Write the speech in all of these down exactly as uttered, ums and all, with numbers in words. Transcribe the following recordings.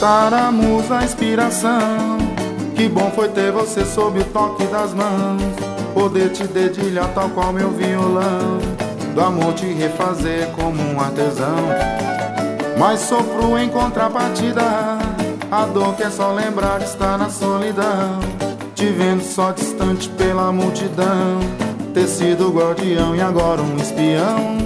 Tara, musa, inspiração. Que bom foi ter você sob o toque das mãos, poder te dedilhar tal qual meu violão, do amor te refazer como um artesão. Mas sofro em contrapartida, a dor que é só lembrar está na solidão, te vendo só distante pela multidão, ter sido guardião e agora um espião.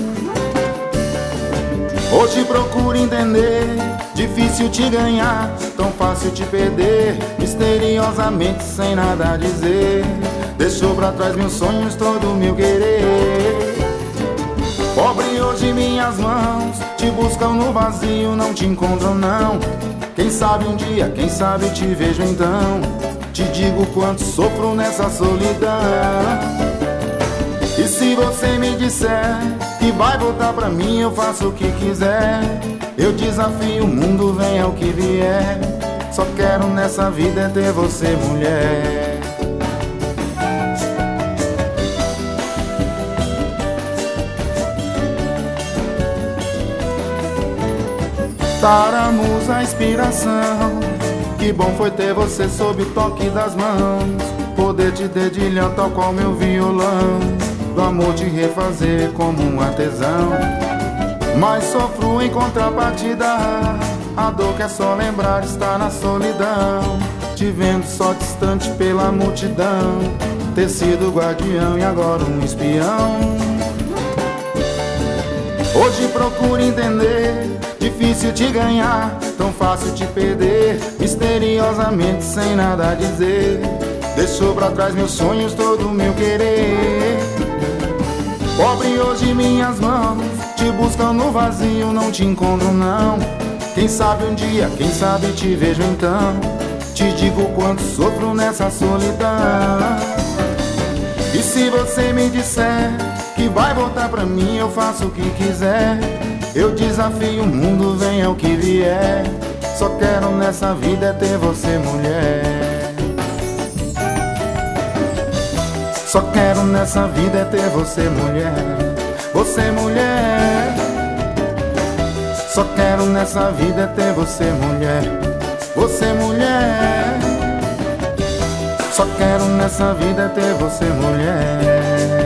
Hoje procuro entender, difícil te ganhar, tão fácil te perder, misteriosamente sem nada a dizer. Deixou pra trás meus sonhos, todo meu querer. Pobre hoje minhas mãos te buscam no vazio, não te encontram não. Quem sabe um dia, quem sabe te vejo então, te digo quanto sofro nessa solidão. E se você me disser que vai voltar pra mim, eu faço o que quiser. Eu desafio o mundo, venha o que vier. Só quero nessa vida é ter você, mulher. Tara, musa, inspiração. Que bom foi ter você sob o toque das mãos, poder te dedilhar tal qual meu violão, do amor te refazer como um artesão. Mas sofro em contrapartida, a dor que é só lembrar está na solidão, te vendo só distante pela multidão, ter sido guardião e agora um espião. Hoje procuro entender, difícil te ganhar, tão fácil te perder, misteriosamente sem nada a dizer. Deixou pra trás meus sonhos, todo meu querer. Pobre hoje minhas mãos te buscam no vazio, não te encontram não. Quem sabe um dia, quem sabe te vejo então, te digo quanto sofro nessa solidão. E se você me disser que vai voltar pra mim, eu faço o que quiser. Eu desafio o mundo, venha o que vier. Só quero nessa vida é ter você, mulher. Só quero nessa vida é ter você, mulher. Você, mulher. Só quero nessa vida é ter você, mulher. Você, mulher. Só quero nessa vida é ter você, mulher.